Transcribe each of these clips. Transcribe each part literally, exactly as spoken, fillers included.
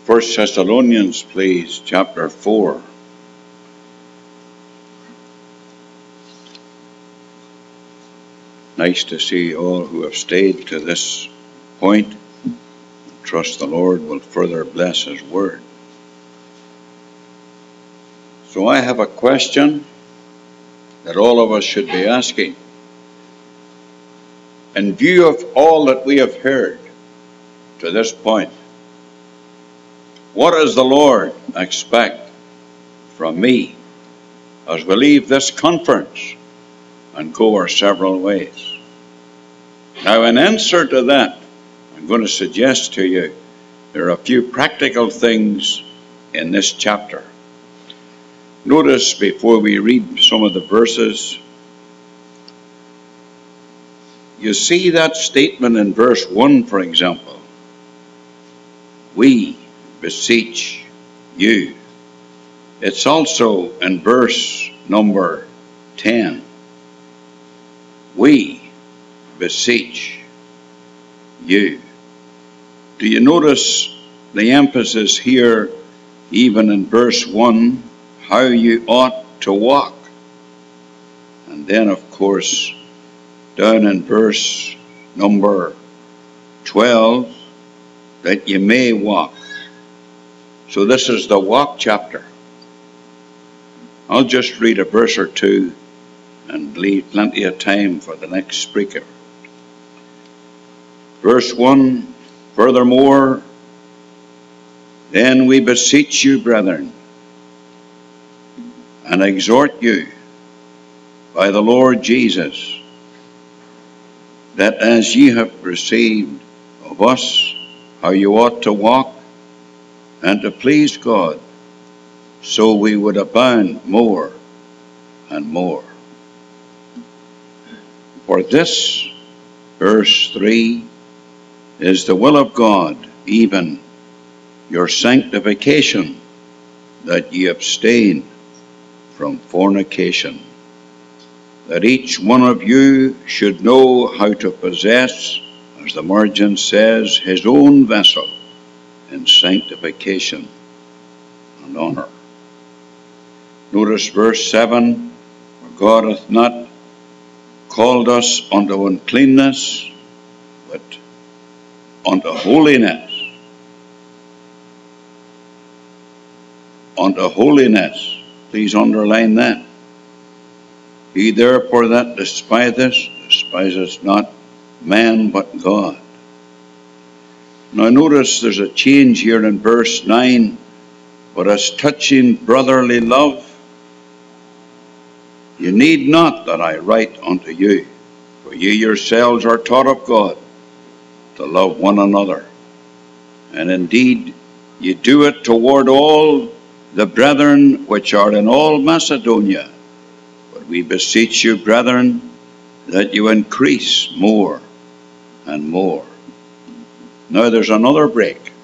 First Thessalonians, please, chapter four. Nice to see all who have stayed to this point. Trust the Lord will further bless His word. So I have a question that all of us should be asking. In view of all that we have heard to this point, what does the Lord expect from me as we leave this conference and go our several ways? Now, in answer to that, I'm going to suggest to you there are a few practical things in this chapter. Notice before we read some of the verses, you see that statement in verse one, for example. We beseech you. It's also in verse number ten. We beseech you. Do you notice the emphasis here, even in verse one, how you ought to walk? And then, of course, down in verse number twelve, that you may walk. So this is the walk chapter. I'll just read a verse or two and leave plenty of time for the next speaker. Verse one, furthermore, then we beseech you, brethren, and exhort you by the Lord Jesus, that as ye have received of us how you ought to walk and to please God, so we would abound more and more. For this, verse three, is the will of God, even your sanctification, that ye abstain from fornication, that each one of you should know how to possess, as the margin says, his own vessel in sanctification and honor. Notice verse seven, for God hath not called us unto uncleanness, but unto holiness. Unto holiness. Please underline that. He therefore that despiseth, despiseth not man but God. Now notice there's a change here in verse nine. But as touching brotherly love, you need not that I write unto you, for ye yourselves are taught of God to love one another. And indeed, ye do it toward all the brethren which are in all Macedonia. But we beseech you, brethren, that you increase more and more. Now there's another break.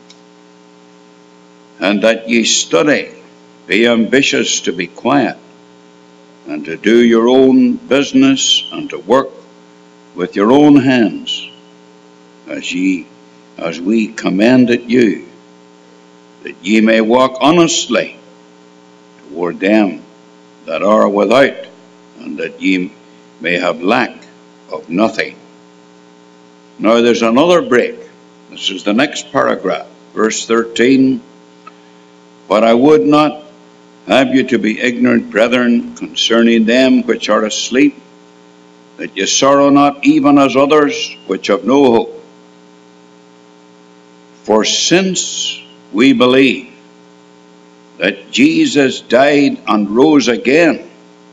And that ye study, be ambitious to be quiet, and to do your own business, and to work with your own hands, as ye, as we command it you, that ye may walk honestly toward them that are without, and that ye may have lack of nothing. Now there's another break. This is the next paragraph, verse thirteen. But I would not have you to be ignorant, brethren, concerning them which are asleep, that ye sorrow not even as others which have no hope. For since we believe that Jesus died and rose again,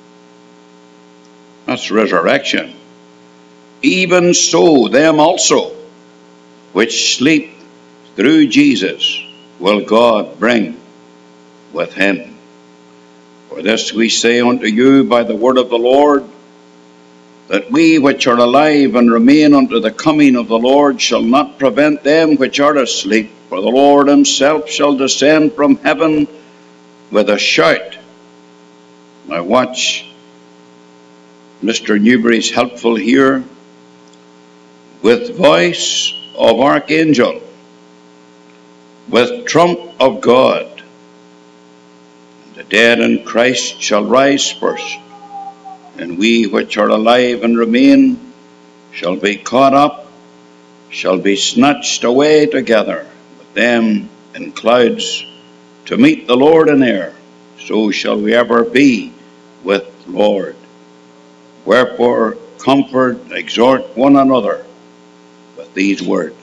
that's resurrection, even so them also which sleep through Jesus will God bring with him. For this we say unto you by the word of the Lord, that we which are alive and remain unto the coming of the Lord shall not prevent them which are asleep. For the Lord himself shall descend from heaven with a shout. Now watch, Mister Newberry's helpful here. With voice of archangel, with trump of God. The dead in Christ shall rise first, and we which are alive and remain shall be caught up, shall be snatched away together with them in clouds to meet the Lord in air. So shall we ever be with the Lord. Wherefore comfort, exhort one another with these words.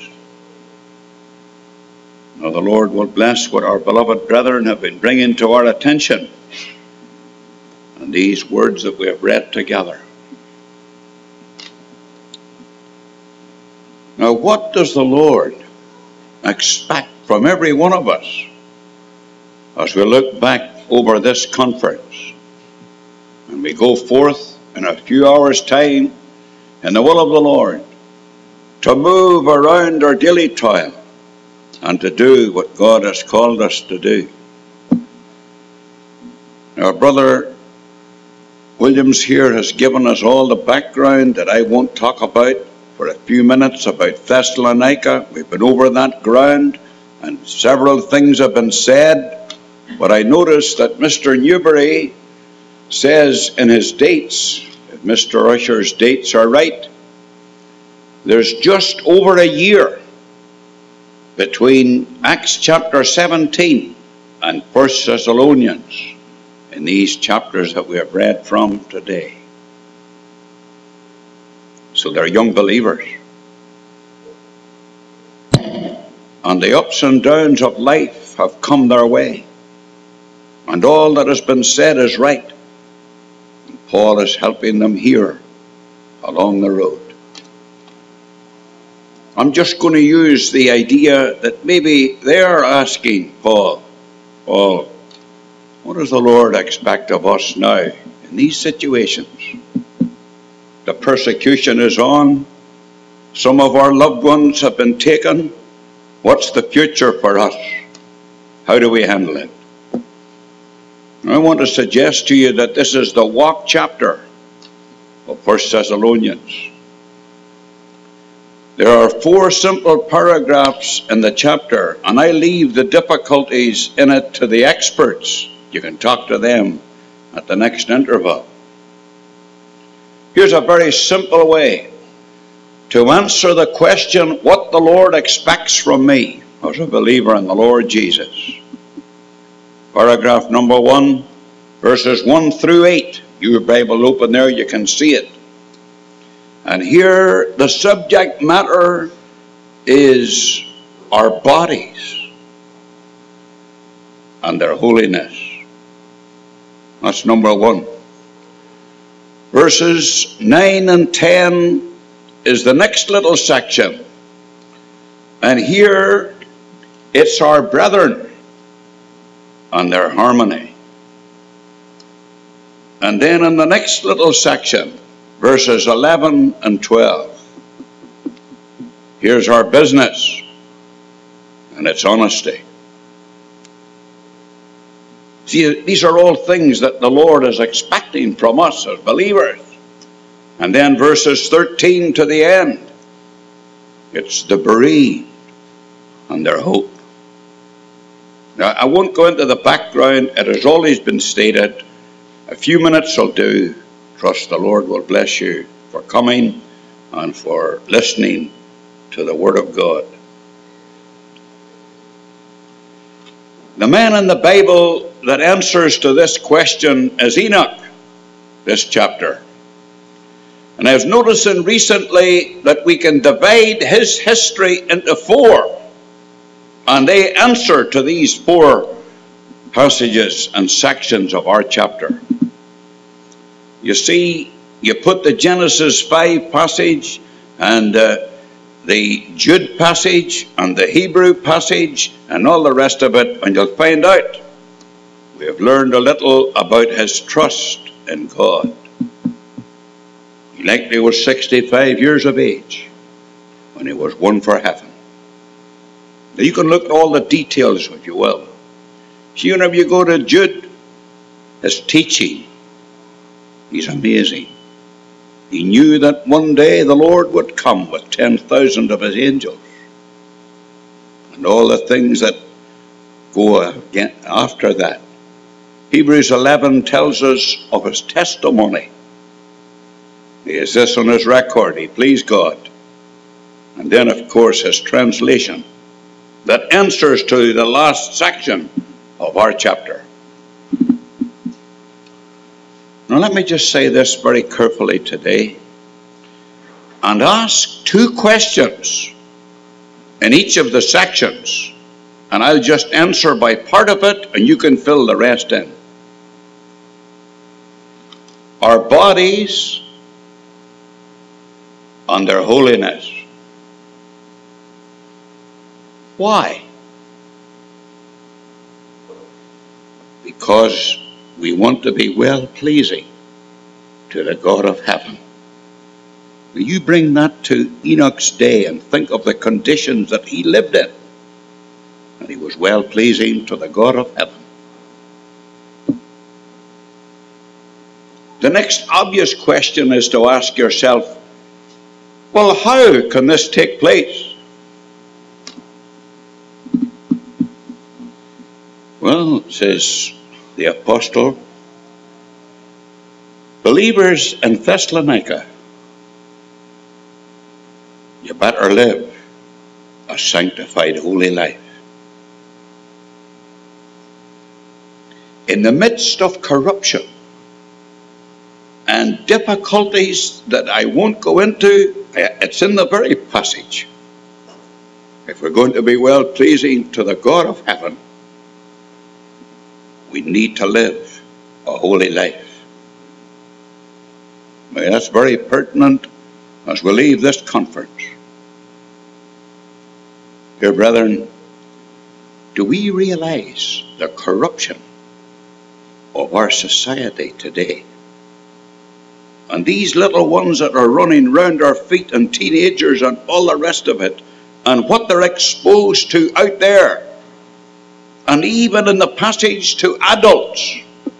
Now the Lord will bless what our beloved brethren have been bringing to our attention, and these words that we have read together. Now, what does the Lord expect from every one of us as we look back over this conference and we go forth in a few hours' time in the will of the Lord to move around our daily toil and to do what God has called us to do? Our brother Williams here has given us all the background that I won't talk about for a few minutes about Thessalonica. We've been over that ground and several things have been said, but I noticed that Mister Newberry says in his dates, if Mister Usher's dates are right, there's just over a year between Acts chapter seventeen and First Thessalonians in these chapters that we have read from today. So they're young believers. And the ups and downs of life have come their way. And all that has been said is right. And Paul is helping them here along the road. I'm just going to use the idea that maybe they're asking Paul, Paul, what does the Lord expect of us now in these situations? The persecution is on. Some of our loved ones have been taken. What's the future for us? How do we handle it? I want to suggest to you that this is the walk chapter of First Thessalonians. There are four simple paragraphs in the chapter, and I leave the difficulties in it to the experts. You can talk to them at the next interval. Here's a very simple way to answer the question, what the Lord expects from me as a believer in the Lord Jesus. Paragraph number one, verses one through eight. Your Bible open there, you can see it. And here the subject matter is our bodies and their holiness. That's number one. Verses nine and ten is the next little section. And here it's our brethren and their harmony. And then in the next little section, verses eleven and twelve, here's our business and its honesty. See, these are all things that the Lord is expecting from us as believers. And then verses thirteen to the end, it's the bereaved and their hope. Now, I won't go into the background. It has always been stated. A few minutes will do. Trust the Lord will bless you for coming and for listening to the Word of God. The man in the Bible that answers to this question is Enoch, this chapter. And I've noticed recently that we can divide his history into four, and they answer to these four passages and sections of our chapter. You see, you put the Genesis five passage and uh, the Jude passage and the Hebrew passage and all the rest of it, and you'll find out we have learned a little about his trust in God. He likely was sixty-five years of age when he was won for heaven. Now you can look at all the details if you will. See, whenever you go to Jude, his teaching, he's amazing. He knew that one day the Lord would come with ten thousand of his angels. And all the things that go again after that. Hebrews eleven tells us of his testimony. He has this on his record. He pleased God. And then, of course, his translation that answers to the last section of our chapter. Now, let me just say this very carefully today and ask two questions in each of the sections, and I'll just answer by part of it and you can fill the rest in. Our bodies and their holiness. Why? Because we want to be well-pleasing to the God of heaven. Will you bring that to Enoch's day and think of the conditions that he lived in? And he was well-pleasing to the God of heaven. The next obvious question is to ask yourself, well, how can this take place? Well, says the apostle, believers in Thessalonica, you better live a sanctified, holy life. In the midst of corruption and difficulties that I won't go into, it's in the very passage. If we're going to be well-pleasing to the God of heaven, we need to live a holy life. Now, that's very pertinent as we leave this conference. Dear brethren, do we realize the corruption of our society today? And these little ones that are running round our feet, and teenagers and all the rest of it, and what they're exposed to out there, and even in the passage to adults,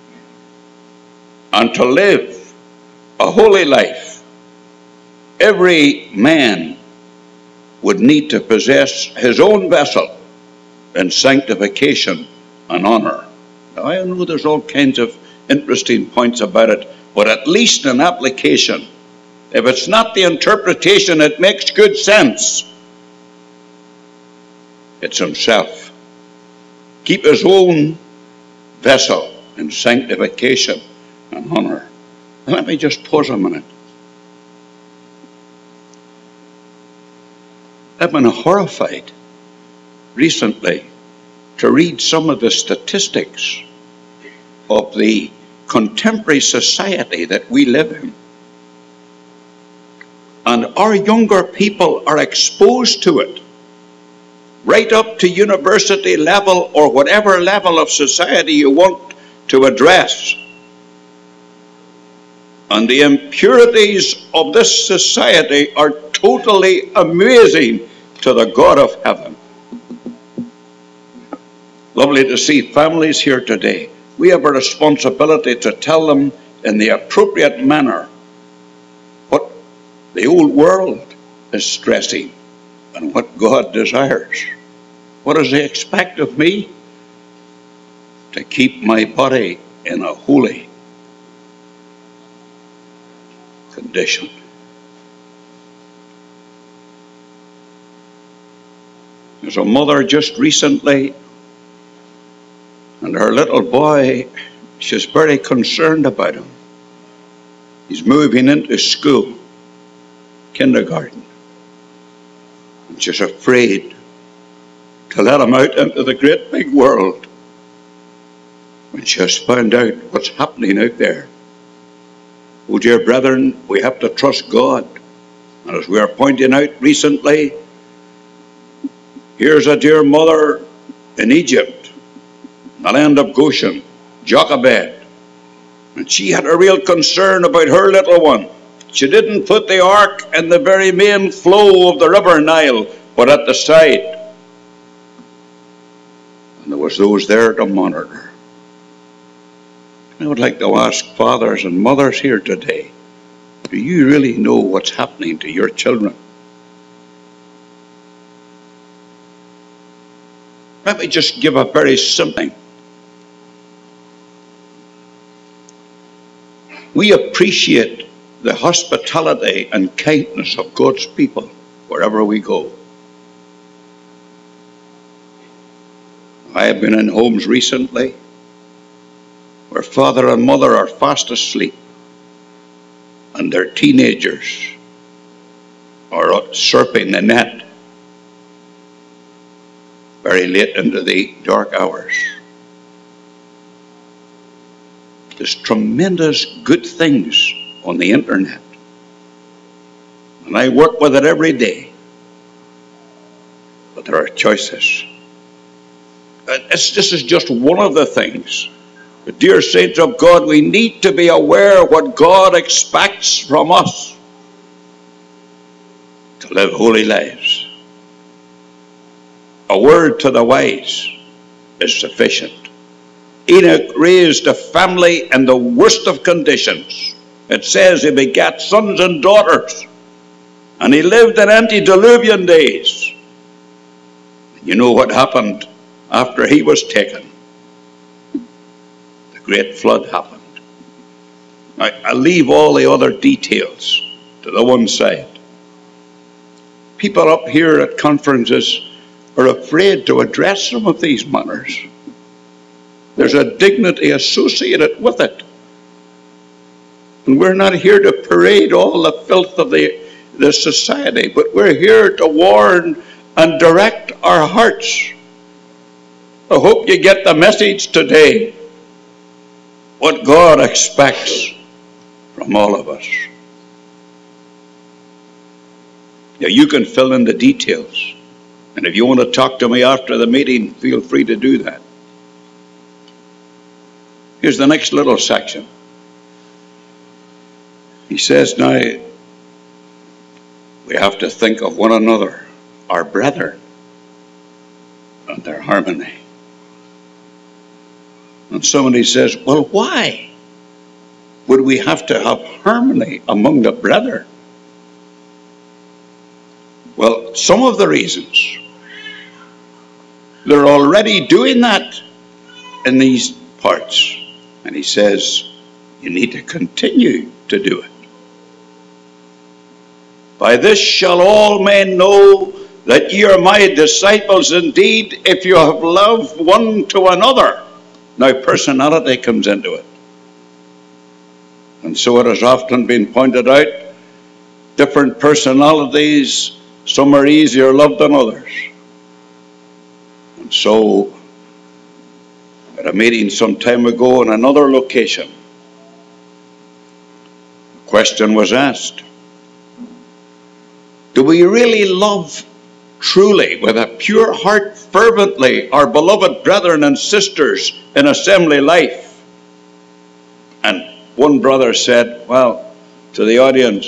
and to live a holy life. Every man would need to possess his own vessel in sanctification and honor. Now, I know there's all kinds of interesting points about it, but at least an application. If it's not the interpretation, it makes good sense. It's himself. Keep his own vessel in sanctification and honor. And let me just pause a minute. I've been horrified recently to read some of the statistics of the contemporary society that we live in. And our younger people are exposed to it, right up to university level or whatever level of society you want to address. And the impurities of this society are totally amazing to the God of heaven. Lovely to see families here today. We have a responsibility to tell them in the appropriate manner what the old world is stressing and what God desires. What does he expect of me? To keep my body in a holy condition. There's a mother just recently, and her little boy, she's very concerned about him. He's moving into school, kindergarten. And she's afraid to let him out into the great big world when she has found out what's happening out there. Oh, dear brethren, we have to trust God. And as we are pointing out recently, here's a dear mother in Egypt, the land of Goshen, Jochebed, and she had a real concern about her little one. She didn't put the ark in the very main flow of the river Nile, but at the side. And there was those there to monitor her. I would like to ask fathers and mothers here today, do you really know what's happening to your children? Let me just give a very simple thing. We appreciate the hospitality and kindness of God's people wherever we go. I have been in homes recently where father and mother are fast asleep and their teenagers are out surfing the net very late into the dark hours. There's tremendous good things on the internet, and I work with it every day, but there are choices. It's, this is just one of the things. But dear saints of God, we need to be aware of what God expects from us to live holy lives. A word to the wise is sufficient. Enoch raised a family in the worst of conditions. It says he begat sons and daughters, and he lived in antediluvian days. You know what happened after he was taken? The great flood happened. I, I leave all the other details to the one side. People up here at conferences are afraid to address some of these matters. There's a dignity associated with it. And we're not here to parade all the filth of the, the society, but we're here to warn and direct our hearts. I hope you get the message today, what God expects from all of us. Now, you can fill in the details, and if you want to talk to me after the meeting, feel free to do that. Here's the next little section. He says, now, we have to think of one another, our brethren, and their harmony. And somebody says, well, why would we have to have harmony among the brethren? Well, some of the reasons. They're already doing that in these parts. And he says, you need to continue to do it. By this shall all men know that ye are my disciples indeed, if you have love one to another. Now, personality comes into it. And so it has often been pointed out, different personalities, some are easier loved than others. And so, at a meeting some time ago in another location, a question was asked, do we really love truly, with a pure heart, fervently, our beloved brethren and sisters in assembly life? And one brother said, well, to the audience,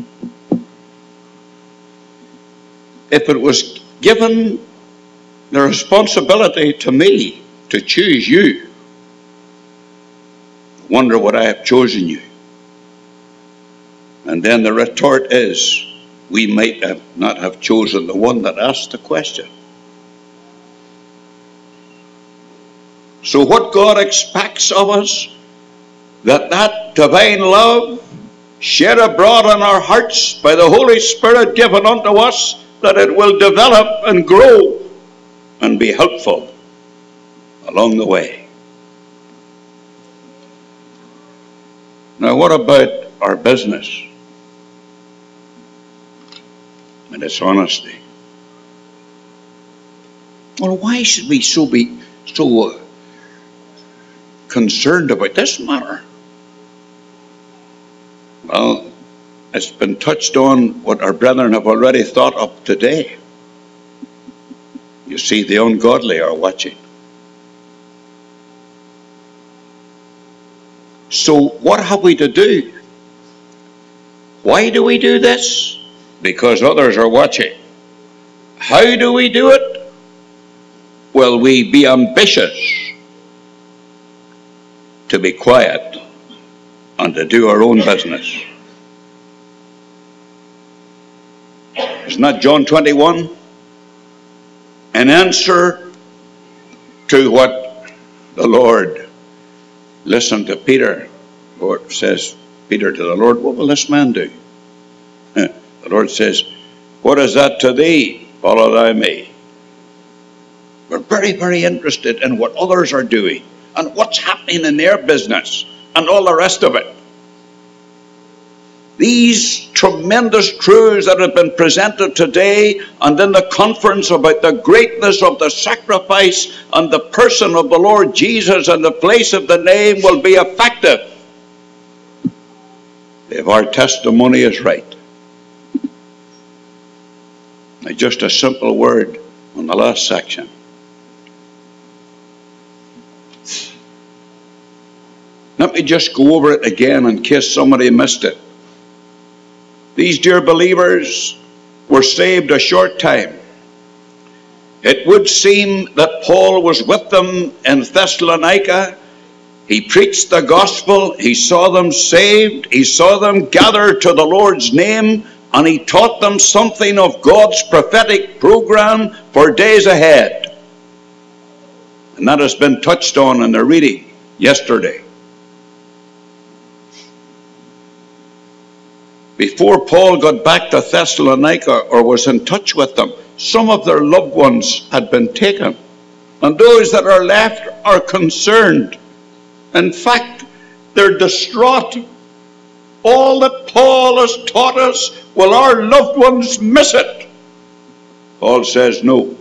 if it was given the responsibility to me to choose you, I wonder would I have chosen you? And then the retort is, we might have not have chosen the one that asked the question. So what God expects of us, that that divine love shed abroad in our hearts by the Holy Spirit given unto us, that it will develop and grow and be helpful along the way. Now, what about our business and its honesty? Well, why should we so be so uh, concerned about this matter? Well, it's been touched on what our brethren have already thought of today. You see, the ungodly are watching. So what have we to do? Why do we do this? Because others are watching. How do we do it? Well, we be ambitious to be quiet and to do our own business. Isn't that John twenty-one? In answer to what the Lord, listen to Peter. The Lord says, Peter to the Lord, what will this man do? The Lord says, what is that to thee? Follow thou me. We're very, very interested in what others are doing and what's happening in their business and all the rest of it. These tremendous truths that have been presented today and in the conference about the greatness of the sacrifice and the person of the Lord Jesus and the place of the name will be effective if our testimony is right. Now, just a simple word on the last section. Let me just go over it again in case somebody missed it. These dear believers were saved a short time. It would seem that Paul was with them in Thessalonica. He preached the gospel. He saw them saved. He saw them gathered to the Lord's name. And he taught them something of God's prophetic program for days ahead. And that has been touched on in the reading yesterday. Before Paul got back to Thessalonica or was in touch with them, some of their loved ones had been taken. And those that are left are concerned. In fact, they're distraught. All that Paul has taught us, will our loved ones miss it? Paul says, no.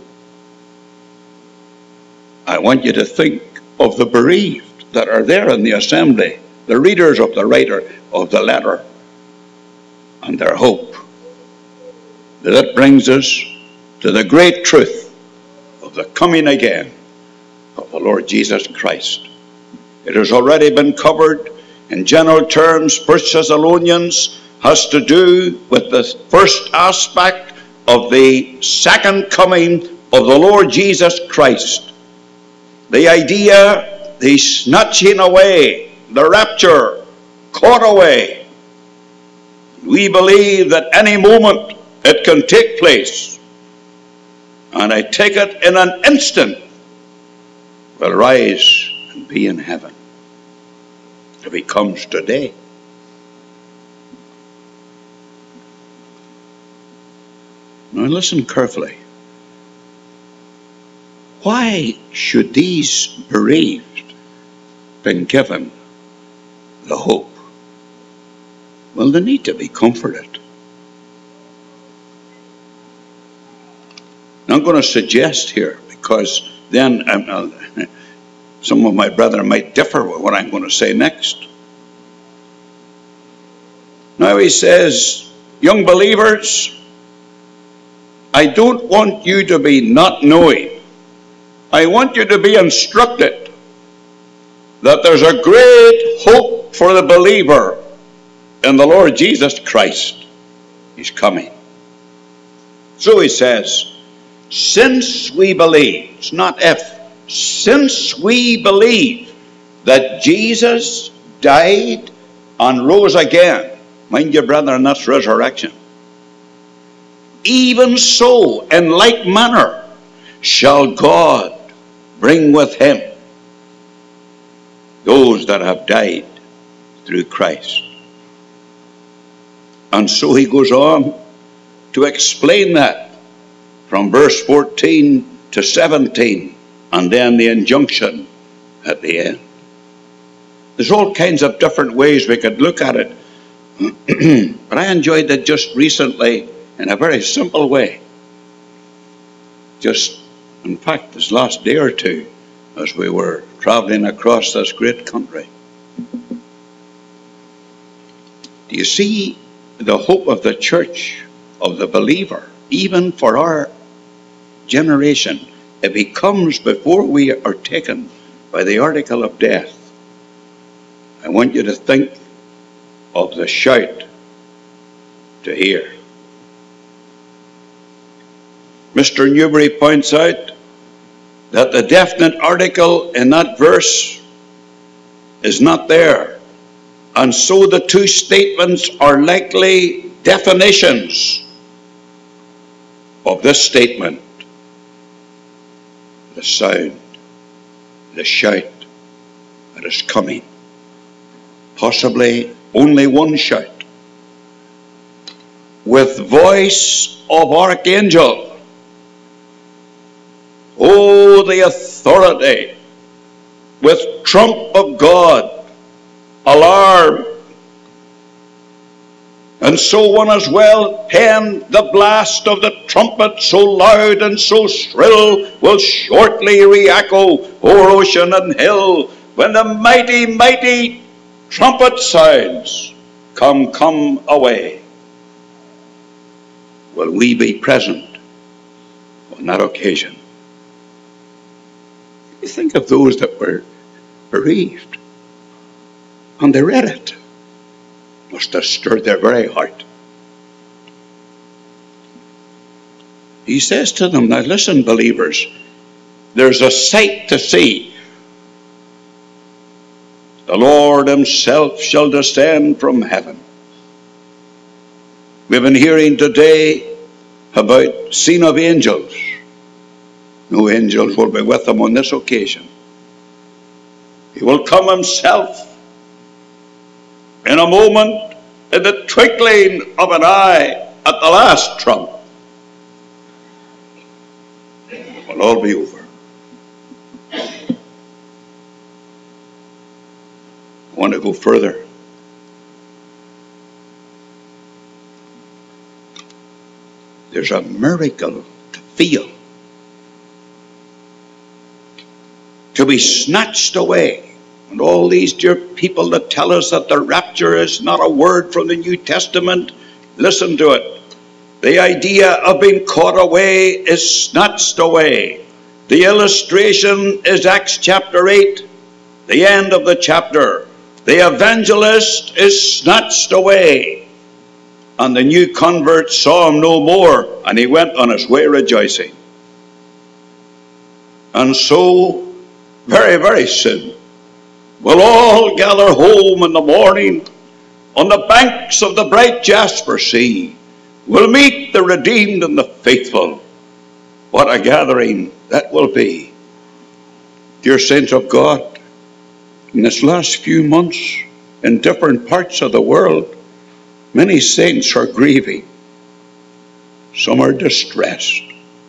I want you to think of the bereaved that are there in the assembly, the readers of the writer of the letter, and their hope. That brings us to the great truth of the coming again of the Lord Jesus Christ. It has already been covered in general terms. First Thessalonians has to do with the first aspect of the second coming of the Lord Jesus Christ. The idea, the snatching away, the rapture, caught away. We believe that any moment it can take place. And I take it in an instant we'll rise and be in heaven. If he comes today. Now listen carefully. Why should these bereaved been given the hope? Well, they need to be comforted. Now, I'm going to suggest here, because then uh, some of my brethren might differ with what I'm going to say next. Now he says, young believers, I don't want you to be not knowing. I want you to be instructed that there's a great hope for the believer in the Lord Jesus Christ. He's coming. So he says, since we believe, it's not if, since we believe that Jesus died and rose again, mind you, brethren, that's resurrection. Even so, in like manner, shall God bring with him those that have died through Christ. And so he goes on to explain that from verse fourteen to seventeen, and then the injunction at the end. There's all kinds of different ways we could look at it, but I enjoyed it just recently in a very simple way. Just, in fact, this last day or two, as we were traveling across this great country. Do you see the hope of the church, of the believer, even for our generation? If he comes before we are taken by the article of death, I want you to think of the shout to hear. Mister Newbury points out that the definite article in that verse is not there. And so the two statements are likely definitions of this statement. The sound the shout that is coming. Possibly only one shout. With voice of archangel. Oh, the authority. With trump of God. Alarm. And so one as well penned the blast of the trumpet so loud and so shrill will shortly re-echo o'er ocean and hill when the mighty, mighty trumpet sounds, come, come away. Will we be present on that occasion? You think of those that were bereaved and they read it. Must have stirred their very heart. He says to them, now listen, believers, there's a sight to see. The Lord himself shall descend from heaven. We've been hearing today about scene of angels. No angels will be with him on this occasion. He will come himself in a moment, in the twinkling of an eye, at the last trump. It will all be over. I want to go further. There's a miracle to feel. To be snatched away. And all these dear people that tell us that the rapture is not a word from the New Testament, listen to it. The idea of being caught away is snatched away. The illustration is Acts chapter eight, the end of the chapter. The evangelist is snatched away. And the new convert saw him no more, and he went on his way rejoicing. And so, very, very soon, we'll all gather home in the morning on the banks of the bright Jasper Sea. We'll meet the redeemed and the faithful. What a gathering that will be. Dear saints of God, in this last few months, in different parts of the world, many saints are grieving. Some are distressed.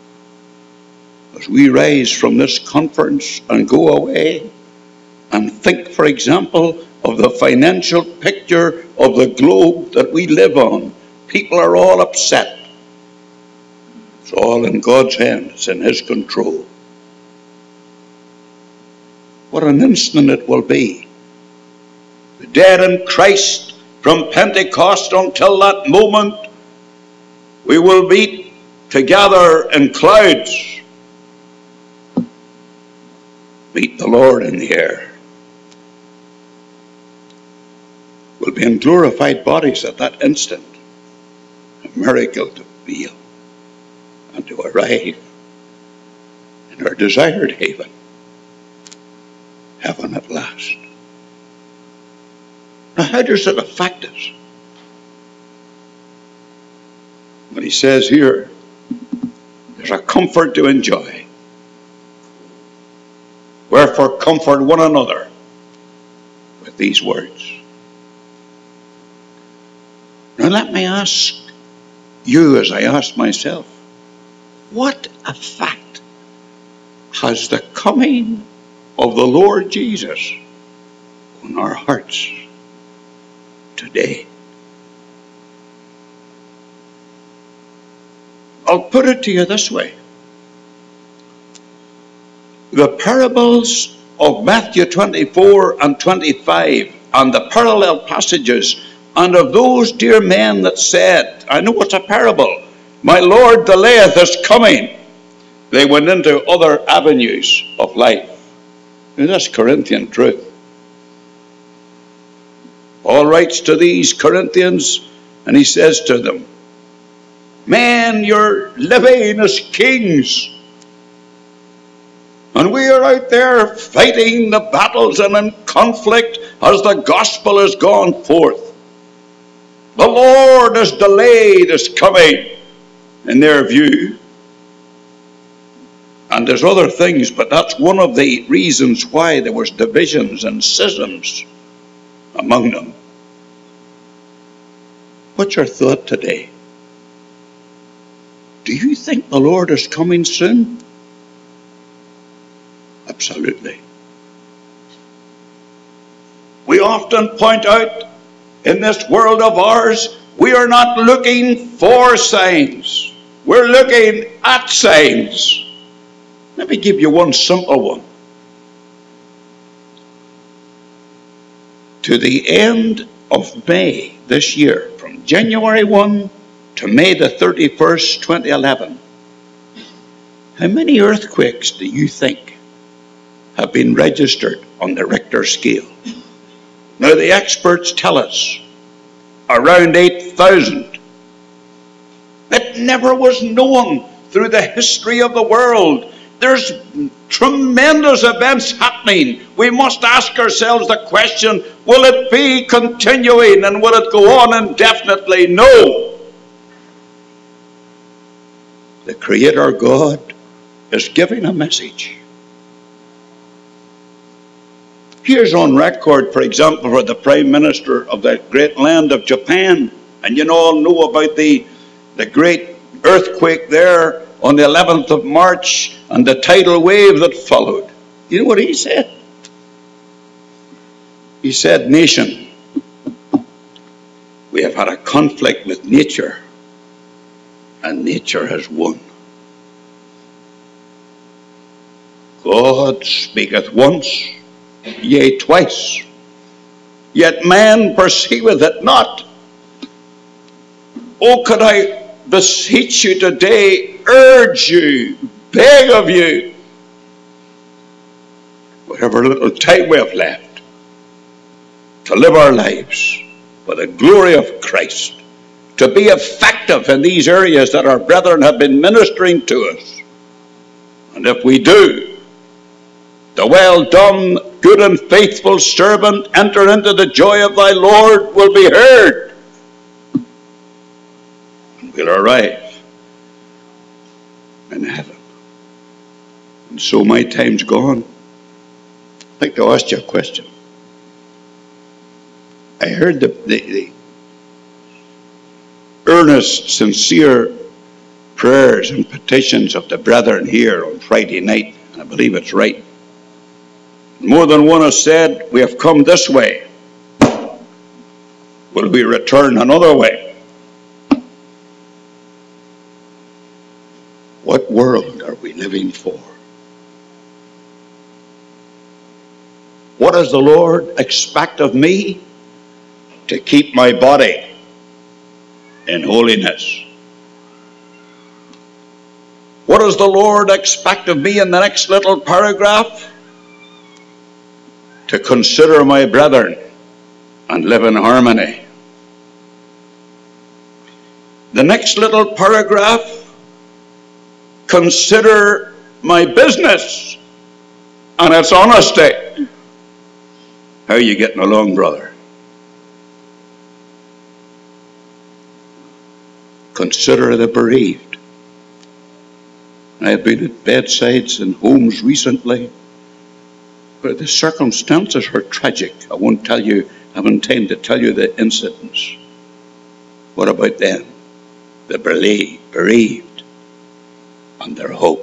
As we rise from this conference and go away, and think, for example, of the financial picture of the globe that we live on. People are all upset. It's all in God's hands. It's in his control. What an instant it will be. The dead in Christ from Pentecost until that moment, we will meet together in clouds. Meet the Lord in the air. Will be in glorified bodies at that instant. A miracle to feel and to arrive in our desired haven, heaven at last. Now, how does it affect us? When he says here, there's a comfort to enjoy. Wherefore comfort one another with these words. Now let me ask you, as I ask myself, what effect has the coming of the Lord Jesus on our hearts today? I'll put it to you this way. The parables of Matthew twenty-four and twenty-five and the parallel passages, and of those dear men that said, I know it's a parable, my Lord delayeth his coming. They went into other avenues of life. And that's Corinthian truth. Paul writes to these Corinthians and he says to them, men, you're living as kings. And we are out there fighting the battles and in conflict as the gospel has gone forth. The Lord has delayed his coming in their view. And there's other things, but that's one of the reasons why there was divisions and schisms among them. What's your thought today? Do you think the Lord is coming soon? Absolutely. We often point out in this world of ours, we are not looking for signs. We're looking at signs. Let me give you one simple one. To the end of May this year, from January first to May the thirty-first, twenty eleven, how many earthquakes do you think have been registered on the Richter scale? Now the experts tell us around eight thousand. It never was known through the history of the world. There's tremendous events happening. We must ask ourselves the question, will it be continuing and will it go on indefinitely? No. The Creator God is giving a message. Here's on record, for example, for the Prime Minister of the great land of Japan. And you all know about the, the great earthquake there on the eleventh of March and the tidal wave that followed. You know what he said? He said, "Nation, we have had a conflict with nature, and nature has won. God speaketh once, yea, twice, yet man perceiveth it not. Oh, could I beseech you today, urge you, beg of you, whatever little time we have left, to live our lives for the glory of Christ, to be effective in these areas that our brethren have been ministering to us. And if we do, the well done, good and faithful servant, enter into the joy of thy Lord, will be heard. And we'll arrive in heaven." And so my time's gone. I'd like to ask you a question. I heard the, the, the earnest, sincere prayers and petitions of the brethren here on Friday night, and I believe it's right. More than one has said, we have come this way. Will we return another way? What world are we living for? What does the Lord expect of me? To keep my body in holiness. What does the Lord expect of me in the next little paragraph? To consider my brethren and live in harmony. The next little paragraph, consider my business and its honesty. How are you getting along, brother? Consider the bereaved. I have been at bedsides in homes recently where the circumstances are tragic. I won't tell you, I haven't time to tell you the incidents. What about them? The bereaved and their hope.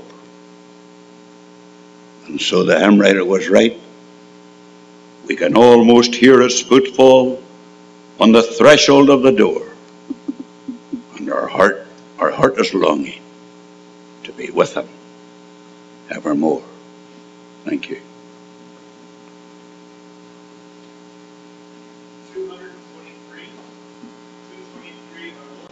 And so the hymn writer was right. We can almost hear his footfall on the threshold of the door. And our heart, our heart is longing to be with him evermore. Thank you.